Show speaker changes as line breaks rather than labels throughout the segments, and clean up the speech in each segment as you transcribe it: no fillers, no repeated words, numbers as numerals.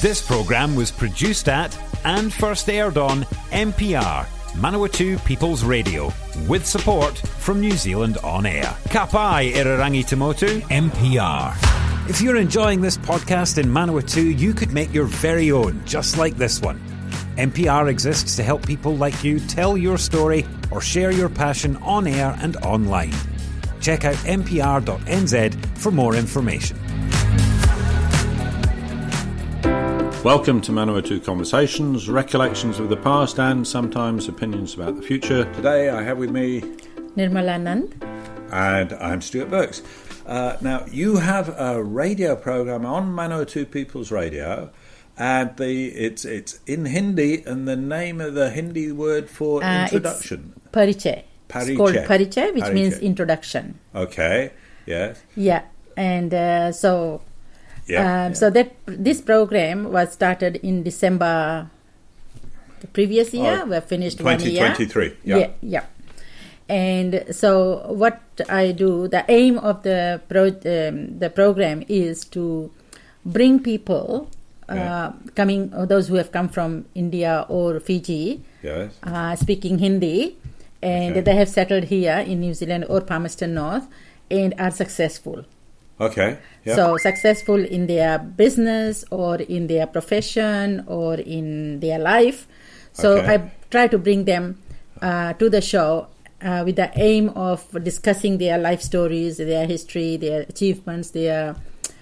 This programme was produced at and first aired on MPR, Manawatu People's Radio, with support from New Zealand On Air. Ka pai Irarangi Tamotu, MPR. If you're enjoying this podcast in Manawatu, you could make your very own, just like this one. MPR exists to help people like you tell your story or share your passion on air and online. Check out mpr.nz for more information.
Welcome to Manawatu Conversations, recollections of the past and sometimes opinions about the future. Today I have with me
Nirmala Nand.
And I'm Stuart Burks. Now, you have a radio program on Manawatu People's Radio, and it's in Hindi, and the name of the Hindi word for introduction?
It's Parichay. It's called Parichay, which means introduction.
Okay, yes.
Yeah, and so that this program was started in December the previous year. We finished
2023.
1 year. Yeah. And so what I do, the aim of the program is to bring people those who have come from India or Fiji, speaking Hindi, and they have settled here in New Zealand or Palmerston North and are successful.
Okay. Yeah.
So successful in their business or in their profession or in their life. So I try to bring them to the show with the aim of discussing their life stories, their history, their achievements, their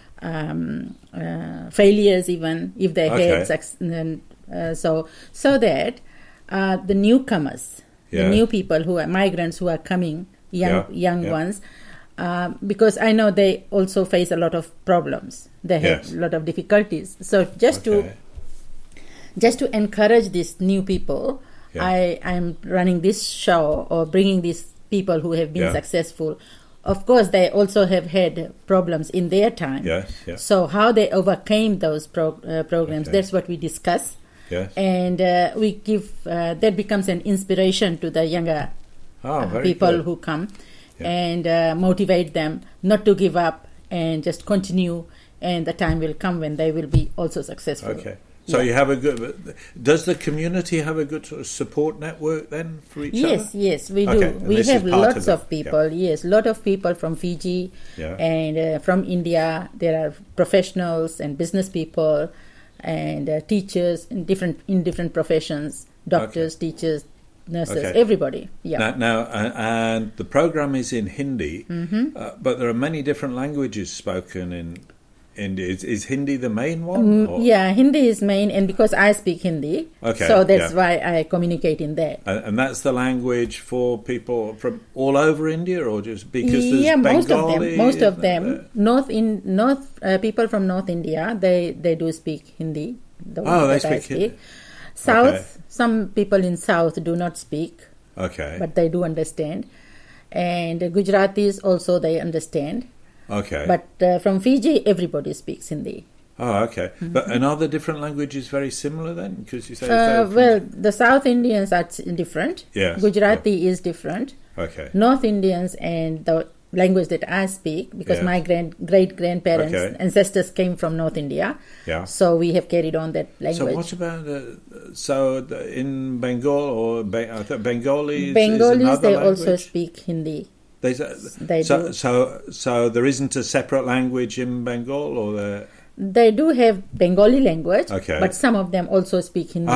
failures, even if they had success. So that the newcomers, the new people who are migrants who are coming, young ones, because I know they also face a lot of problems. They have a lot of difficulties. So just to encourage these new people, I'm running this show or bringing these people who have been successful. Of course, they also have had problems in their time. So how they overcame those programs, that's what we discuss. And we give, that becomes an inspiration to the younger people who come and motivate them not to give up and just continue, and the time will come when they will be also successful.
Okay. So you have a good... Does the community have a good sort of support network then for each other?
Yes, we do. We have lots of people. Yes, a lot of people from Fiji and from India. There are professionals and business people and teachers in different professions, doctors, teachers, nurses, everybody.
Now, and the program is in Hindi, but there are many different languages spoken in India. Is Hindi the main one?
Hindi is main, and because I speak Hindi, so that's why I communicate in that.
And that's the language for people from all over India, or just because there's Bengali?
Most of them. People from North India, they do speak Hindi.
They speak Hindi.
South, some people in South do not speak, but they do understand. And Gujaratis also, they understand. But from Fiji, everybody speaks Hindi.
But and are the different languages very similar then? Because you say
the South Indians are different. Gujarati is different. North Indians and the language that I speak, because my great-grandparents, ancestors came from North India. So we have carried on that language.
So what about in Bengal or Bengalis?
Bengalis, they also speak Hindi.
They do. So there isn't a separate language in Bengal, or
they do have Bengali language, but some of them also speak Hindi.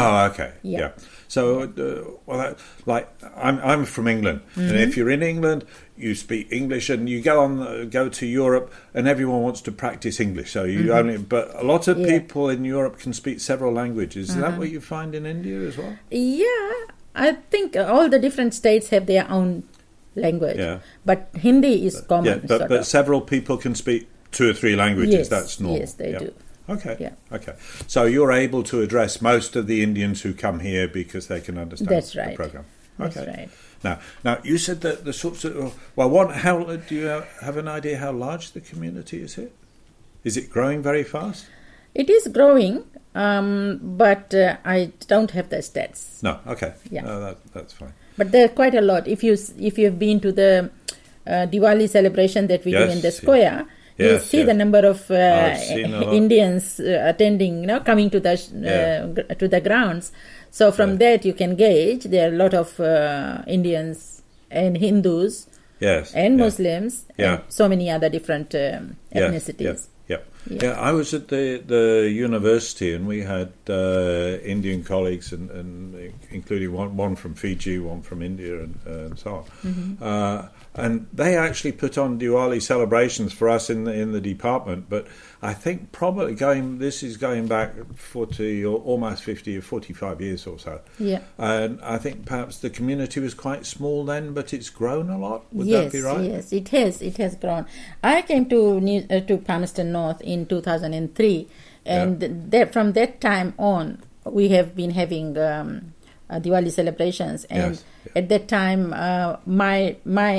So, I'm from England, and if you're in England, you speak English, and you go to Europe, and everyone wants to practice English. So you but a lot of people in Europe can speak several languages. Is that what you find in India as well?
Yeah, I think all the different states have their own language, but Hindi is common.
But several people can speak 2 or 3 languages. That's normal.
Yes, they do.
Okay. So you're able to address most of the Indians who come here because they can understand the program.
That's right.
Now you said that the sorts of how do you have an idea how large the community is here? Is it growing very fast?
It is growing, but I don't have the stats.
No. Okay. No, that's fine.
But there are quite a lot. If you've been to the Diwali celebration that we do in the square, you see the number of Indians attending, coming to the grounds. So from that you can gauge there are a lot of Indians and Hindus and Muslims and so many other different ethnicities.
Yeah, I was at the university and we had Indian colleagues and including one from Fiji, one from India and so on. And they actually put on Diwali celebrations for us in the department, but I think probably this is going back 40 or almost 50 or 45 years or so.
Yeah.
And I think perhaps the community was quite small then, but it's grown a lot. Would that be right?
Yes, it has. It has grown. I came to Palmerston North in 2003, and from that time on, we have been having Diwali celebrations. And at that time, my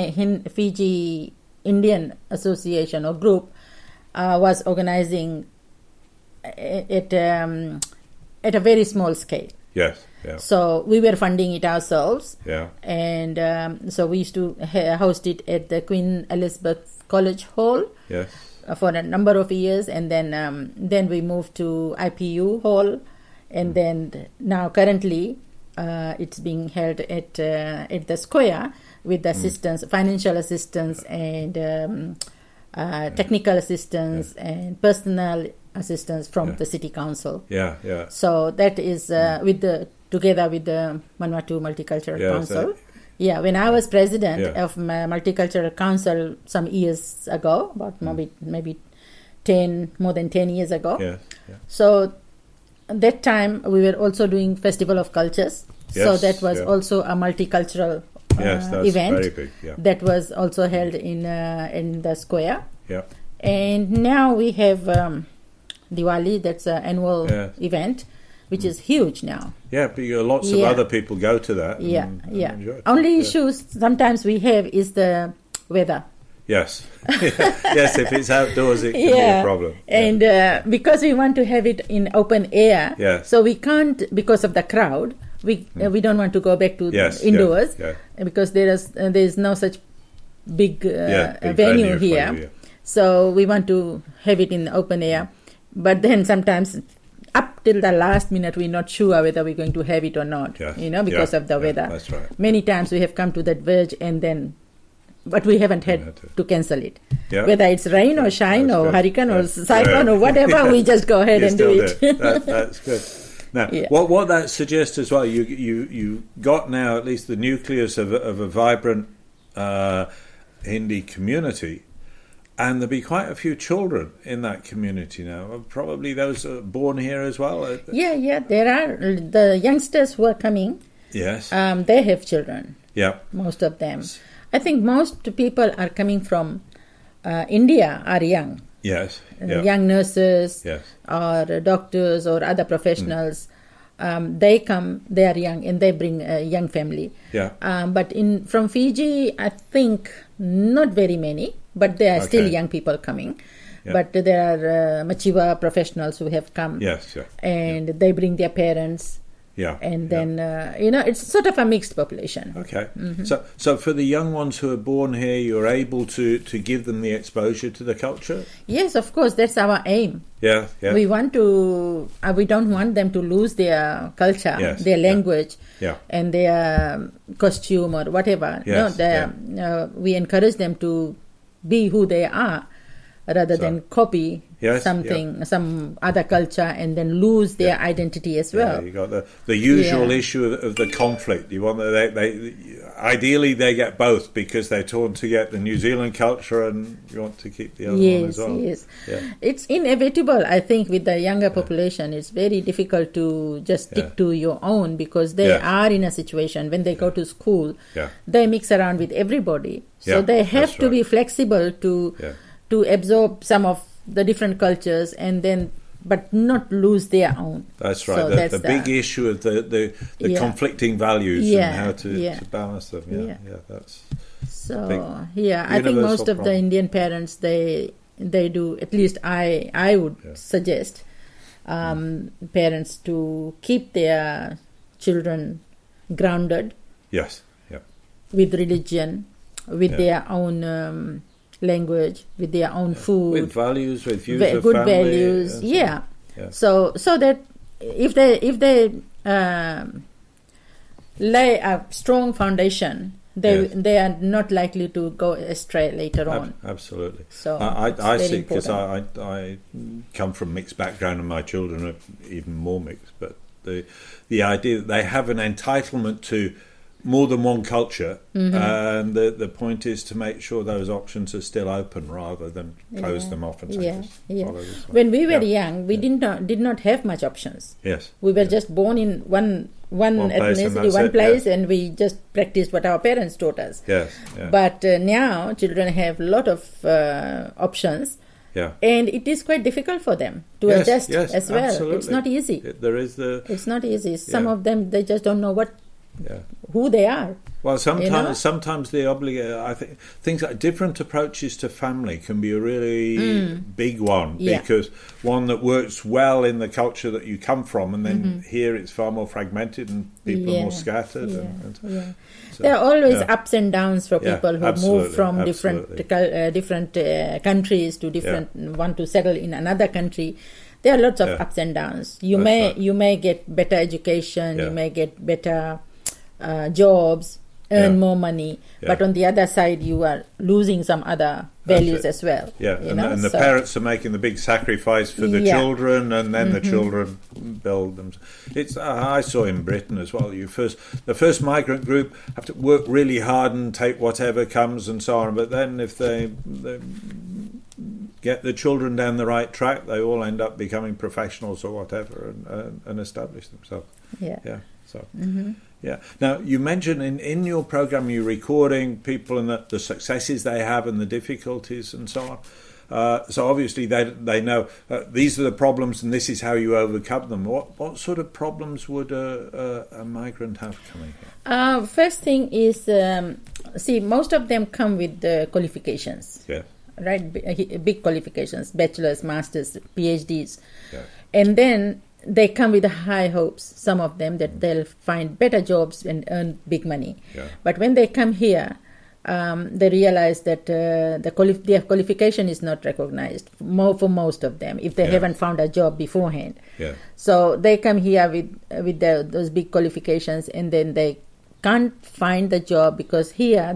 Fiji Indian Association or group was organizing at a very small scale.
Yes. Yeah.
So we were funding it ourselves.
Yeah.
And so we used to host it at the Queen Elizabeth College Hall.
Yes.
For a number of years, and then we moved to IPU Hall, and then now currently it's being held at the Square with assistance, financial assistance, and technical assistance and personal assistance from the City Council.
Yeah.
So that is together with the Manawatu Multicultural Council. When I was president of Multicultural Council some years ago, about maybe more than 10 years ago. So at that time we were also doing Festival of Cultures. So that was also a multicultural event
very big,
that was also held in the Square.
Yeah.
And now we have Diwali, that's an annual event, which is huge now.
Yeah, but lots of other people go to that. And enjoy it.
Only issues sometimes we have is the weather.
Yes. Yes, if it's outdoors, it can be a problem.
And because we want to have it in open air, so we can't, because of the crowd, we don't want to go back to indoors because there is no such big venue here. So we want to have it in the open air. But then sometimes up till the last minute, we're not sure whether we're going to have it or not, because of the weather.
That's right.
Many times we have come to that verge but we haven't had to cancel it. Whether it's rain or shine or hurricane or cyclone or whatever, we just go ahead and do it.
That's good. Now, what that suggests as well, you got now at least the nucleus of a vibrant Hindi community. And there'll be quite a few children in that community now. Probably those are born here as well.
Yeah. There are the youngsters who are coming.
Yes.
They have children.
Yeah.
Most of them. I think most people are coming from India are young.
Yes.
Young nurses or doctors or other professionals. They come, they are young, and they bring a young family.
Yeah.
But from Fiji, I think not very many, but there are still young people coming. Yeah. But there are mature professionals who have come.
Yes.
And they bring their parents.
Yeah.
And then, it's sort of a mixed population.
Okay. Mm-hmm. So for the young ones who are born here, you're able to give them the exposure to the culture?
Yes, of course. That's our aim.
Yeah.
We want to, we don't want them to lose their culture, their language, and their costume or whatever. We encourage them to be who they are rather than copy some other culture and then lose their identity as well.
You got the usual issue of the conflict. You want they ideally they get both because they're torn to get the New Zealand culture and you want to keep the other one as well.
Yes. It's inevitable. I think with the younger population, it's very difficult to just stick to your own because they are in a situation when they go to school, they mix around with everybody. So they have to be flexible to absorb some of the different cultures and then but not lose their own.
That's right. So the big issue of the conflicting values and how to balance them. That's
so. I think most of the Indian parents they do. At least I would suggest parents to keep their children grounded.
Yes.
With religion, with their own language, with their own food,
with values, with views of
good
family,
values. Yeah. So that if they lay a strong foundation, they are not likely to go astray later on.
Absolutely.
So
I see, because I come from mixed background and my children are even more mixed, but the idea that they have an entitlement to more than one culture, and the point is to make sure those options are still open rather than close them off and say follow this one.
When we were young, we did not have much options.
Yes.
We were just born in one ethnicity, one place, and we just practiced what our parents taught us.
Yes.
But now children have a lot of options.
Yeah.
And it is quite difficult for them to adjust as well.
Absolutely.
It's not easy.
It's
not easy. Some of them, they just don't know who they are.
Well, sometimes I think things like different approaches to family can be a really big one, because one that works well in the culture that you come from, and then here it's far more fragmented and people are more scattered. So,
there are always ups and downs for people who move from different countries to different want to settle in another country. There are lots of ups and downs. You may get better education, you may get better jobs, earn more money, but on the other side you are losing some other values as well.
And the parents are making the big sacrifice for the children, and then the children build them. I saw in Britain as well, the first migrant group have to work really hard and take whatever comes and so on, but then if they get the children down the right track, they all end up becoming professionals or whatever, and establish themselves. Now, you mentioned in your program you're recording people and the successes they have and the difficulties and so on. So obviously they know these are the problems and this is how you overcome them. What sort of problems would a migrant have coming here?
First thing is, most of them come with qualifications.
Yeah.
Right, big qualifications, bachelor's, master's, PhDs. Yeah. And then they come with high hopes, some of them, that they'll find better jobs and earn big money. Yeah. But when they come here, they realize that their qualification is not recognized for most of them if they haven't found a job beforehand. Yeah. So they come here with those big qualifications, and then they can't find the job because here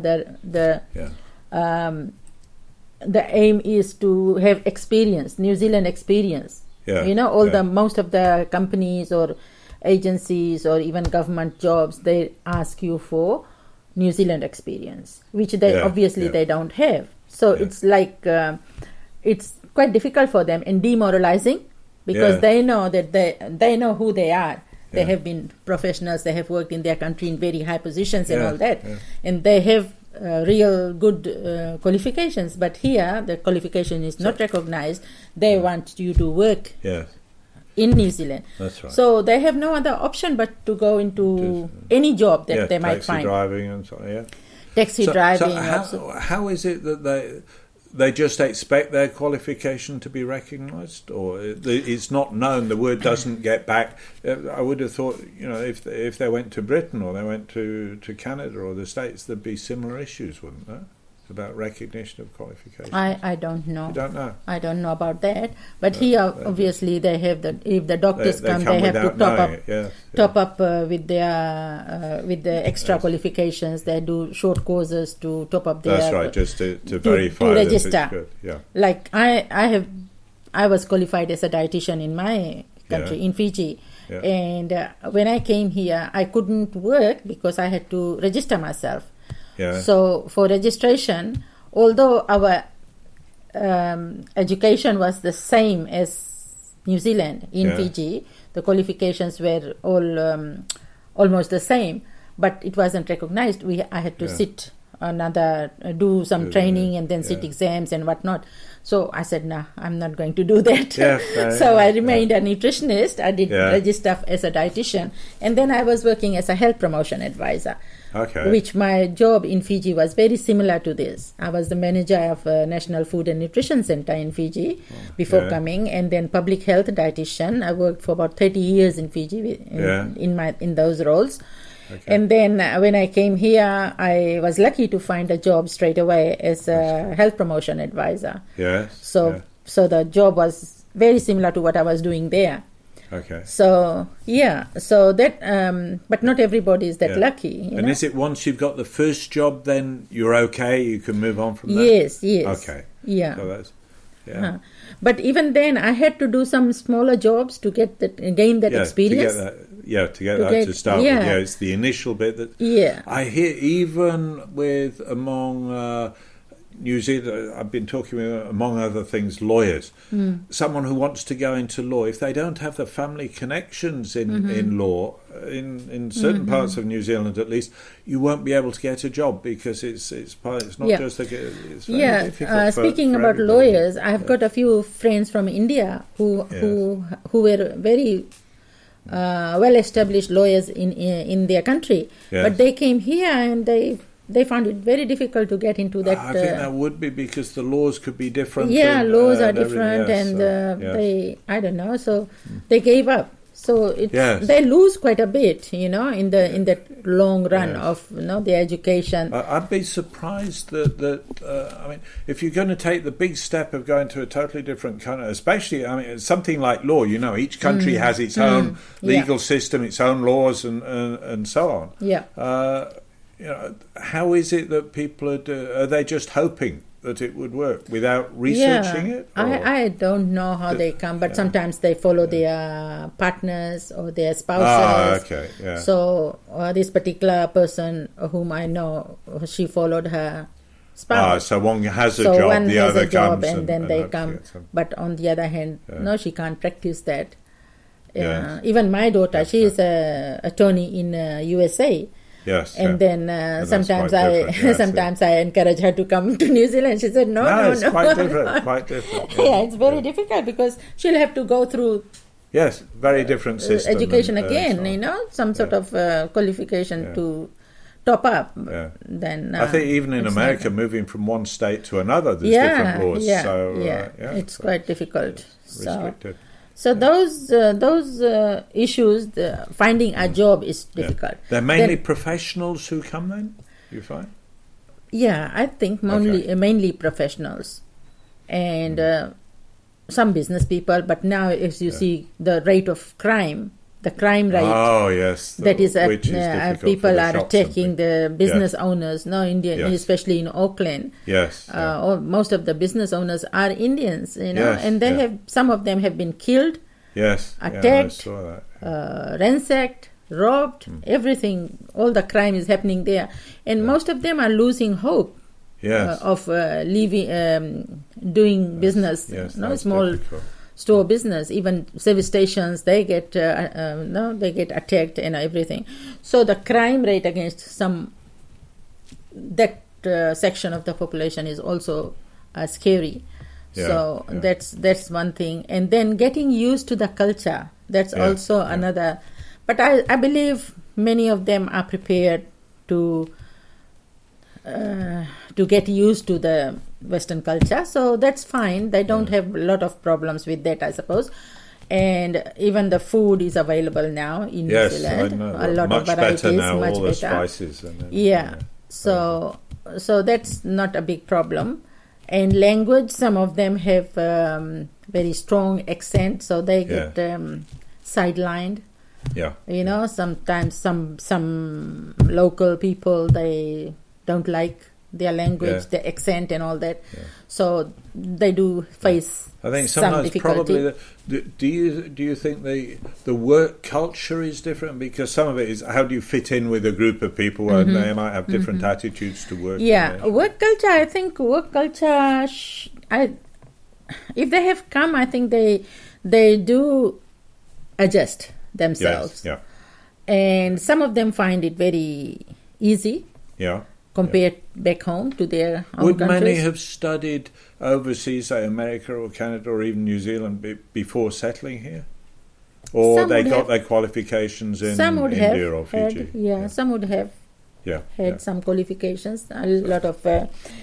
the aim is to have experience, New Zealand experience. Most of the companies or agencies or even government jobs, they ask you for New Zealand experience, which they obviously they don't have. So it's like it's quite difficult for them and demoralizing, because they know that they know who they are. They have been professionals. They have worked in their country in very high positions and all that, and they have real good qualifications. But here, the qualification is not recognized. They want you to work in New Zealand.
That's right.
So they have no other option but to go into any job that they might find.
Taxi driving and so on.
Taxi driving.
So how is it that they just expect their qualification to be recognised, or it's not known? The word doesn't get back. I would have thought, if they went to Britain or they went to Canada or the States, there'd be similar issues, wouldn't there? About recognition of qualifications.
I don't know.
You don't know?
I don't know about that. But here, obviously, they have if the doctors come, they have to top up with the extra qualifications. They do short courses to top up their.
That's right, just to verify
to register.
That it's good.
Like I was qualified as a dietitian in my country, in Fiji. Yeah. And when I came here, I couldn't work because I had to register myself. Yeah. So for registration, although our education was the same as New Zealand in Fiji, the qualifications were all almost the same, but it wasn't recognized. I had to sit do some training and then sit exams and whatnot. So I said, no, I'm not going to do that. So I remained a nutritionist. I did register as a dietitian, and then I was working as a health promotion advisor. Which my job in Fiji was very similar to this. I was the manager of a National Food and Nutrition Center in Fiji before coming, and then public health dietitian. I worked for about 30 years in Fiji in those roles. And then when I came here, I was lucky to find a job straight away as a health promotion advisor.
Yes.
So the job was very similar to what I was doing there.
Okay.
So that, but not everybody is that lucky.
And is it once you've got the first job, then you're okay? You can move on from that.
Yes.
Okay.
Yeah.
So that's,
But even then, I had to do some smaller jobs to gain that experience.
To get that to start with. Yeah, it's the initial bit that.
Yeah.
I hear even with among New Zealand, I've been talking with, among other things, lawyers. Someone who wants to go into law, if they don't have the family connections in law, in certain parts of New Zealand at least, you won't be able to get a job because it's not just it's very difficult.
Speaking about lawyers, I've got a few friends from India who were very well-established lawyers in their country, but they came here and they found it very difficult to get into that.
I think that would be because the laws could be different.
Laws are different, they, I don't know, so they gave up. So they lose quite a bit, in the long run of the education.
I'd be surprised that I mean, if you're going to take the big step of going to a totally different country, especially, I mean, something like law. Each country has its own legal system, its own laws, and so on.
Yeah.
How is it that people are they just hoping that it would work without researching it?
I don't know how they come, but sometimes they follow their partners or their spouses. So this particular person whom I know, she followed her spouse.
So one has a job,
one
the
has
other
a job,
comes
and then they come. But on the other hand, no, she can't practice that. Even my daughter, she is an attorney in USA.
Yes,
and then sometimes I encourage her to come to New Zealand. She said, no.
It's quite different.
It's very difficult because she'll have to go through
very different system
education again, some sort of qualification to top up. Then
I think even in America, moving from one state to another, there's different laws.
It's quite difficult.
Restricted.
So those issues, finding a job is difficult.
They're mainly professionals who come then, you find?
Yeah, I think mainly professionals and some business people. But now, as you see, the rate of crime, the crime rate.
Oh yes,
that is people are attacking the business owners. No, especially in Auckland.
Yes,
most of the business owners are Indians. And they have some of them have been killed.
Yes,
attacked, ransacked, robbed. Everything, all the crime is happening there, and most of them are losing hope. Of doing business. Small.
Difficult.
Store business, even service stations, they get attacked and everything. So the crime rate against that section of the population is also scary. That's one thing. And then getting used to the culture, that's also another. But I believe many of them are prepared to get used to the Western culture, so that's fine. They don't have a lot of problems with that, I suppose. And even the food is available now in New Zealand. A lot
much
of varieties,
better now,
much
all
better.
The spices.
So that's not a big problem. And language, some of them have very strong accent, so they get sidelined. Sometimes some local people, they don't like their language, their accent and all that. So they do face
I think
some
sometimes
difficulty.
probably do you think the work culture is different? Because some of it is how do you fit in with a group of people where they might have different attitudes to work.
Work culture, I think work culture if they have come, I think they do adjust themselves. And some of them find it very easy. Compared back home to their own
Would
countries.
many have studied overseas, say America or Canada or even New Zealand, before settling here? Or some they got their qualifications in India or Fiji?
Some would have had some qualifications. A lot of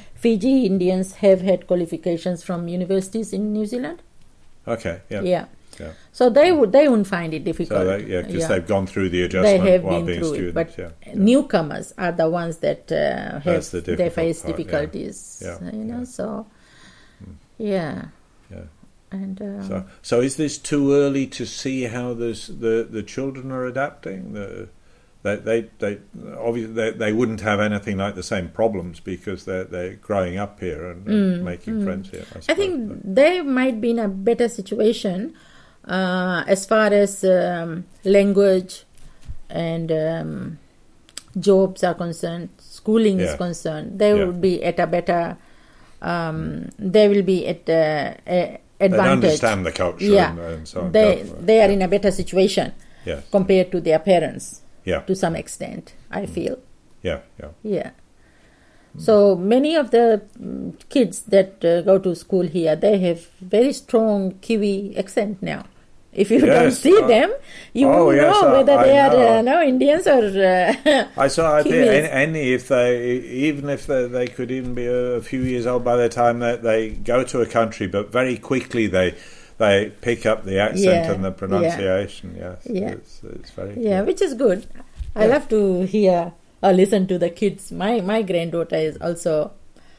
Fiji Indians have had qualifications from universities in New Zealand.
Okay, Yeah.
So they wouldn't find it difficult.
So because they've gone through the adjustment
they have
while
been
being
through
students.
It, but newcomers are the ones that they face
part,
difficulties. So yeah. And
so is this too early to see how the children are adapting? They obviously they wouldn't have anything like the same problems because they're growing up here and making friends here.
I think they might be in a better situation as far as language and jobs are concerned, schooling is concerned. They would be at a better. They will be at advantage.
They understand the culture and so on.
They are in a better situation compared to their parents.
Yeah.
To some extent, I feel.
Yeah.
So many of the kids that go to school here, they have very strong Kiwi accent now. If you don't see them, you won't know whether they are Indians or
I saw.
Kiwis.
Even if they could even be a few years old by the time that they go to a country, but very quickly they pick up the accent and the pronunciation. Yes, it's very good.
Which is good. I love to hear or listen to the kids. My granddaughter is also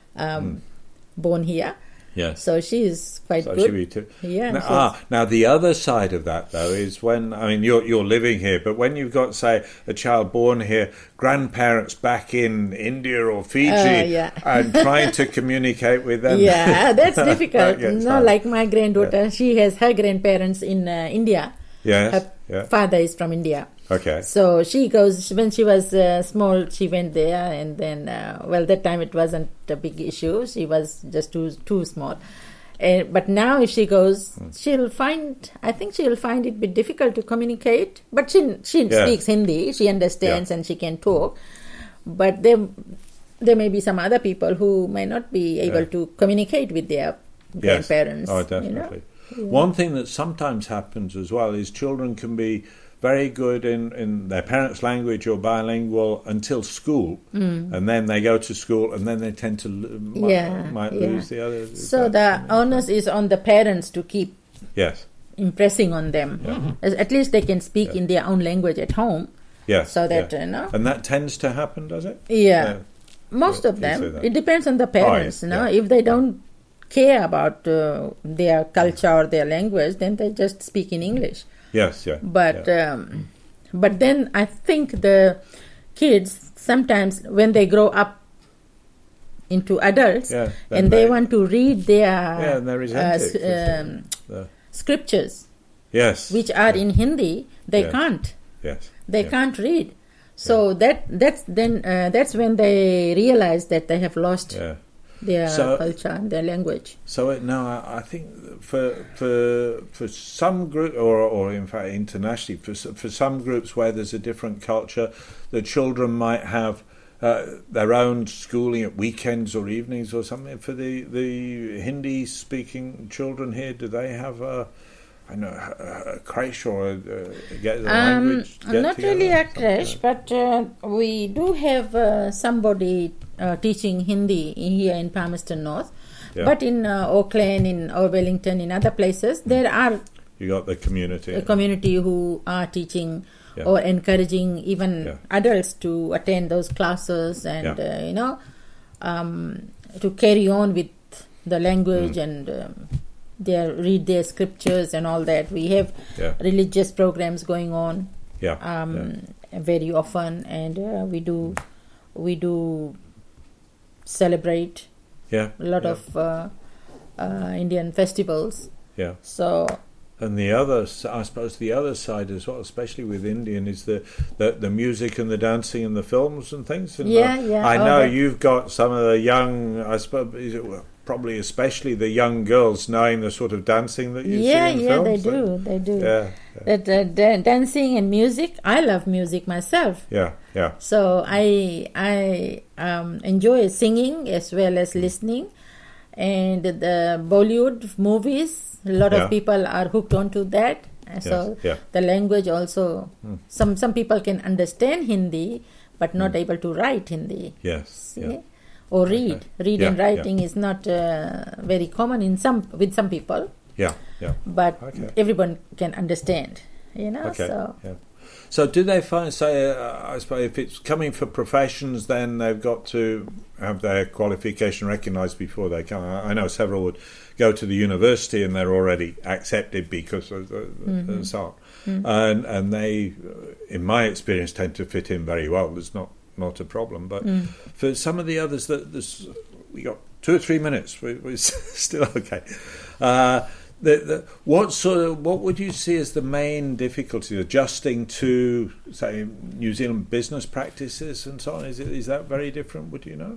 born here.
Yes.
So she is quite good.
She be too.
Yeah.
Now the other side of that though is when you're living here, but when you've got say a child born here, grandparents back in India or Fiji, and trying to communicate with them.
Yeah, that's difficult. Like my granddaughter, she has her grandparents in India.
Yes.
Her father is from India.
Okay.
So she goes, when she was small, she went there, and then, that time it wasn't a big issue. She was just too small. But now if she goes, I think she'll find it a bit difficult to communicate. But she speaks Hindi, she understands and she can talk. But there may be some other people who may not be able to communicate with their grandparents.
Oh, definitely. One thing that sometimes happens as well is children can be very good in their parents' language or bilingual until school, and then they go to school, and then they tend to might lose the other.
So the onus is on the parents to keep impressing on them. At least they can speak in their own language at home.
Yes.
So that
and that tends to happen, does it?
Yeah. Most of them. It depends on the parents. If they don't care about their culture or their language, then they just speak in English.
Yes,
But then I think the kids sometimes when they grow up into adults and they want to read their scriptures, which are in Hindi, they can't.
Yes,
they can't read. So that's when they realize that they have lost their culture and their language.
So now I think for some group, or in fact internationally, for some groups where there's a different culture, the children might have their own schooling at weekends or evenings or something. For the Hindi-speaking children here, do they have a creche or get the language?
Not really a creche, but we do have somebody teaching Hindi here in Palmerston North. Yeah. But in Auckland, or Wellington, in other places, there are...
You got the community.
A community who are teaching or encouraging even adults to attend those classes and, to carry on with the language and... read their scriptures and all that. We have religious programs going on very often, and we do celebrate a lot of Indian festivals.
Yeah.
So.
And I suppose the other side as well, especially with Indian, is the music and the dancing and the films and things. And I know you've got some of the young, I suppose, probably especially the young girls knowing the sort of dancing that you see in films.
They do. That dancing and music. I love music myself.
Yeah.
So I enjoy singing as well as listening, and the Bollywood movies. A lot of people are hooked onto that. So the language also. Some people can understand Hindi, but not able to write Hindi.
Yes.
See? Or read. And writing is not very common with some people.
Yeah.
But everyone can understand,
Okay.
So.
Yeah. So do they find, say, I suppose if it's coming for professions, then they've got to have their qualification recognised before they come? I know several would go to the university and they're already accepted because of the so on. And they, in my experience, tend to fit in very well. There's not a problem. But for some of the others, we got 2 or 3 minutes. We're still okay. What would you see as the main difficulty adjusting to, say, New Zealand business practices and so on? Is that very different? Would you know?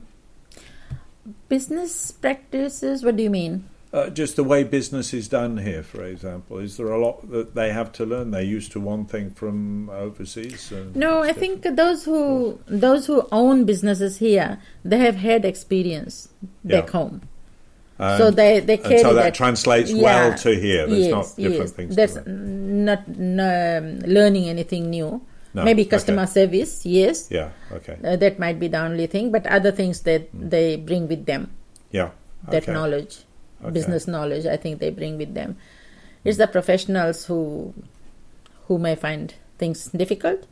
Business practices? What do you mean?
Just the way business is done here, for example. Is there a lot that they have to learn? They're used to one thing from overseas.
No, I think those who own businesses here, they have had experience back home. So they carry
so that translates well to here. There's not different things.
That's not learning anything new.
No,
maybe customer service, yes.
Yeah, okay.
That might be the only thing, but other things that they bring with them.
Yeah,
that knowledge, business knowledge, I think they bring with them. It's the professionals who may find things difficult.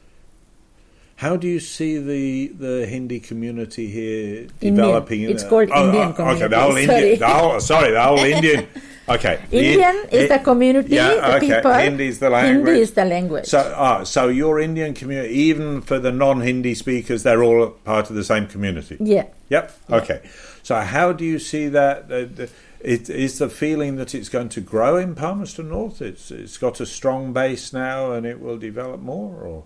How do you see the Hindi community here developing?
It's called Indian community.
Okay, the whole Indian. Okay,
Indian is the community. The people.
Hindi is the language.
Hindi is the language.
So your Indian community, even for the non-Hindi speakers, they're all part of the same community.
Yeah.
Yep. Okay. So how do you see that? Is the feeling that it's going to grow in Palmerston North? It's got a strong base now, and it will develop more, or?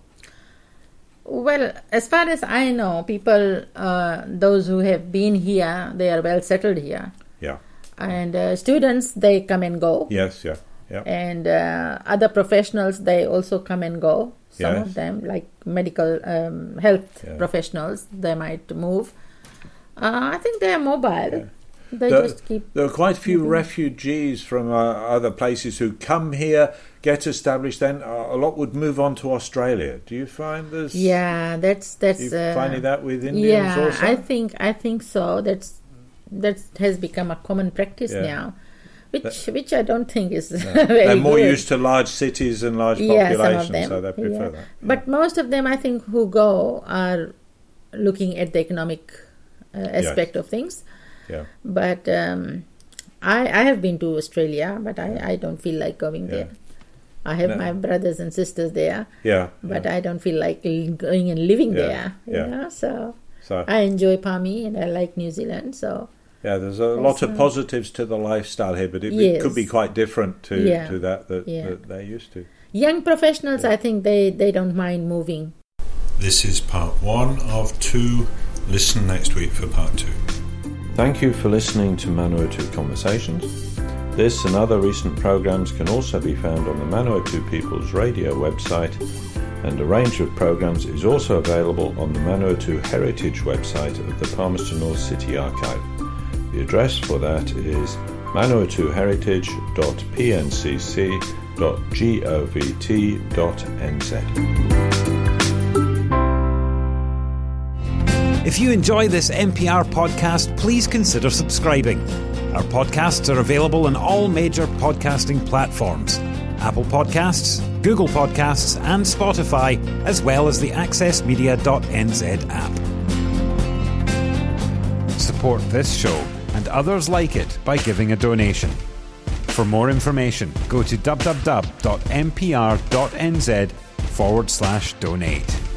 Well, as far as I know, people, those who have been here, they are well settled here.
Yeah.
And students, they come and go.
Yes, yeah.
And other professionals, they also come and go. Some of them, like medical health professionals, they might move. I think they are mobile.
Yeah.
They just keep...
There are quite a few refugees from other places who come here, get established, then a lot would move on to Australia. Do you find this?
Yeah, that's...
you finding that with Indians also?
I think so. That has become a common practice now, which I don't think is very
They're more
good.
Used to large cities and large populations, so they prefer that.
But most of them, I think, who go are looking at the economic aspect of things.
Yeah.
But I have been to Australia, but I don't feel like going there. I have my brothers and sisters there.
Yeah.
But I don't feel like going and living there. You know? So I enjoy Palmy and I like New Zealand. So
there's a lot of positives to the lifestyle here, but it could be quite different to that they're used to.
Young professionals, I think they don't mind moving.
This is part 1 of 2. Listen next week for part 2. Thank you for listening to Manawatu Conversations. This and other recent programs can also be found on the Manawatu People's Radio website, and a range of programs is also available on the Manawatu Heritage website of the Palmerston North City Archive. The address for that is manawatuheritage.pncc.govt.nz.
If you enjoy this MPR podcast, please consider subscribing. Our podcasts are available on all major podcasting platforms: Apple Podcasts, Google Podcasts and Spotify, as well as the accessmedia.nz app. Support this show and others like it by giving a donation. For more information, go to www.mpr.nz/donate.